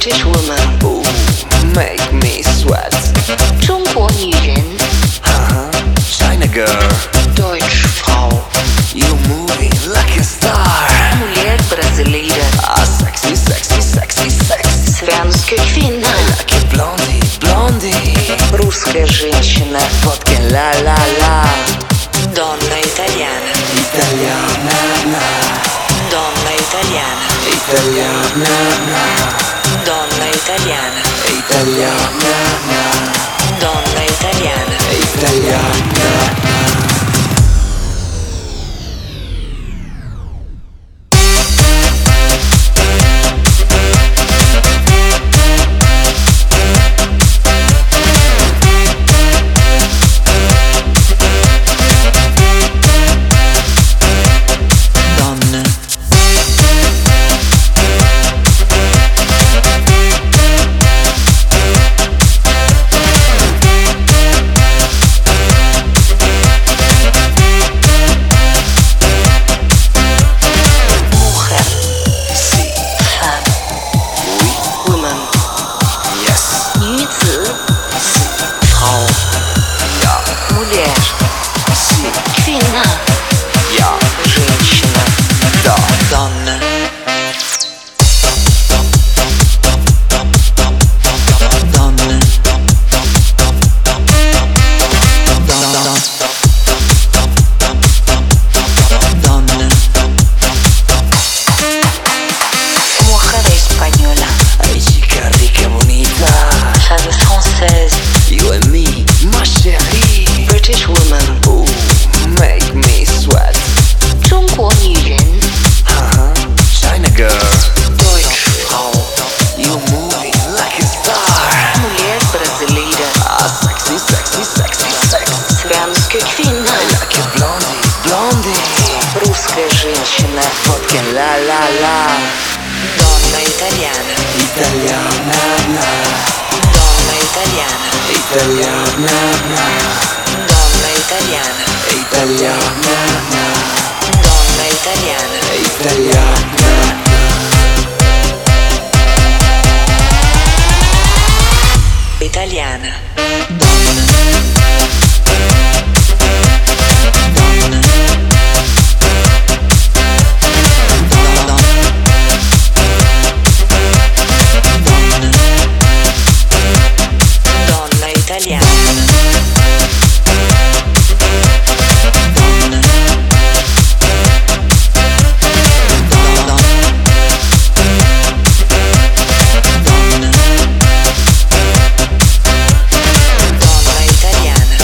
British woman. Ooh, make me sweat. 中国女人 China girl, Deutsche Frau. you moving like a star. Mulher brasileira. Sexy, sexy, sexy, sexy. Svenska kvinna. Like a blondie, blondie. Русская женщина. Vodka la la la. Donna italiana. Italiana, na. Donna italiana. Italiana, na. Donna italiana. Italiana, na. Donna italiana. Italiana. Русская женщина. Vodka la la la. Donna italiana. Italiana, na. Donna italiana. Italiana, na. Donna italiana. Italiana, na. Donna italiana. Italiana. Italiana. Donna italiana. Donna italiana.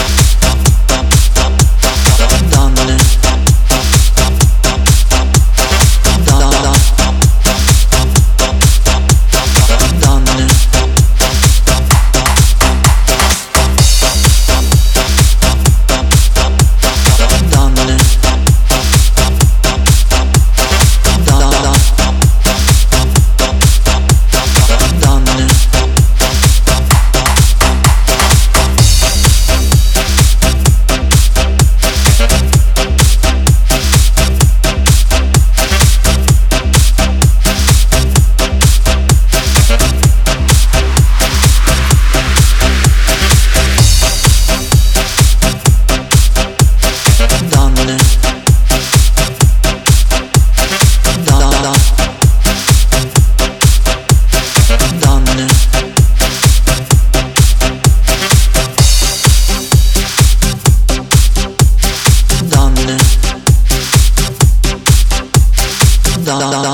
Donne.